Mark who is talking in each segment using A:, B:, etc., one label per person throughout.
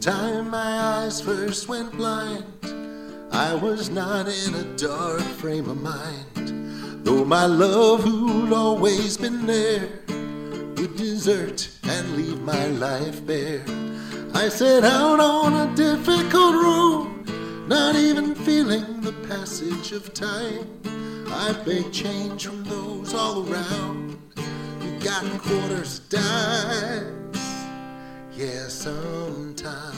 A: time my eyes first went blind, I was not in a dark frame of mind. Though my love, who'd always been there, would desert and leave my life bare. I set out on a difficult road, not even feeling the passage of time. I begged change from those all around. You got quarters, dimes, yeah, sometimes.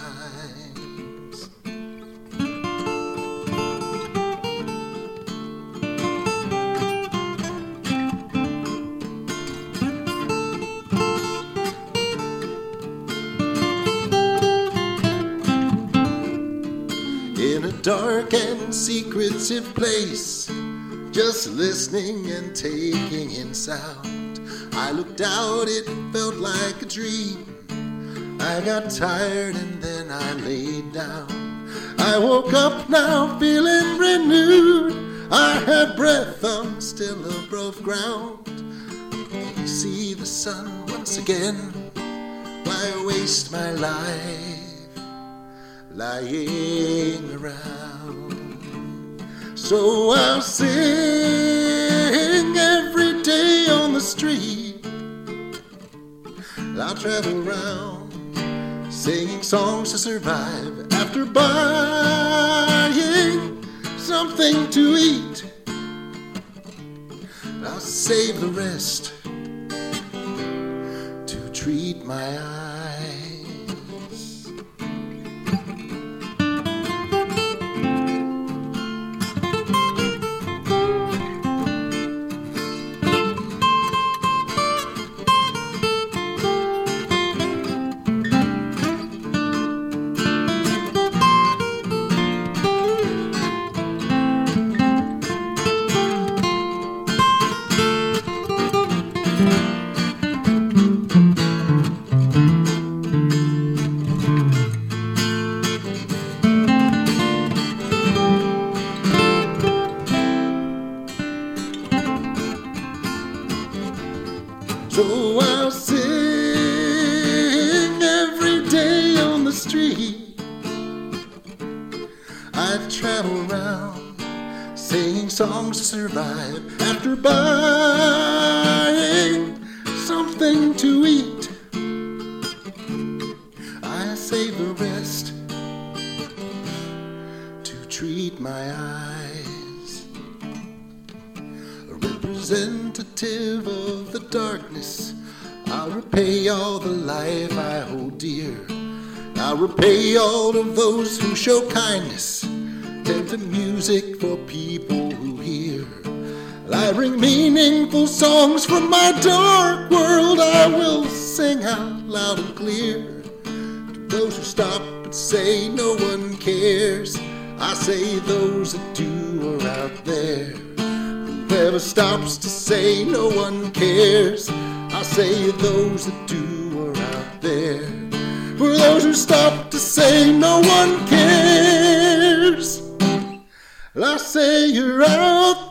A: In a dark and secretive place, just listening and taking in sound, I looked out, it felt like a dream. I got tired and then I laid down. I woke up now feeling renewed. I have breath, I'm still above ground. You see the sun once again. Why waste my life lying around? So I'll sing every day on the street. I'll travel around singing songs to survive after buying something to eat. I'll save the rest to treat my eyes. So I'll sing every day on the street. I travel around singing songs to survive after buying something to eat. I save the rest to treat my eyes. A representative of the darkness, I'll repay all the life I hold dear. I'll repay all of those who show kindness, tend to music for people who hear. I bring meaningful songs from my dark world. I will sing out loud and clear. To those who stop and say no one cares, I say those that do are out there. Whoever stops to say no one cares, I say those that do are out there. For those who stop to say no one cares, I say you're out